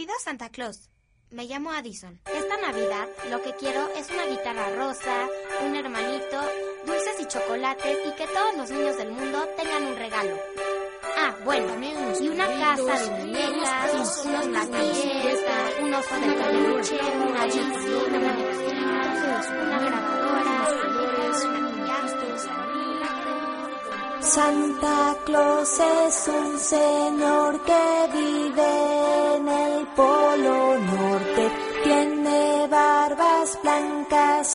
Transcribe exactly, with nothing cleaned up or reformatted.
Querido Santa Claus, me llamo Addison. Esta Navidad lo que quiero es una guitarra rosa, un hermanito, dulces y chocolates y que todos los niños del mundo tengan un regalo. Ah, bueno, y una casa de muñecas, unos platillos, un oso de peluche, una Bixby, una manecita, una grabadora, Santa Claus es un señor que vive en el Polo Norte, tiene barbas blancas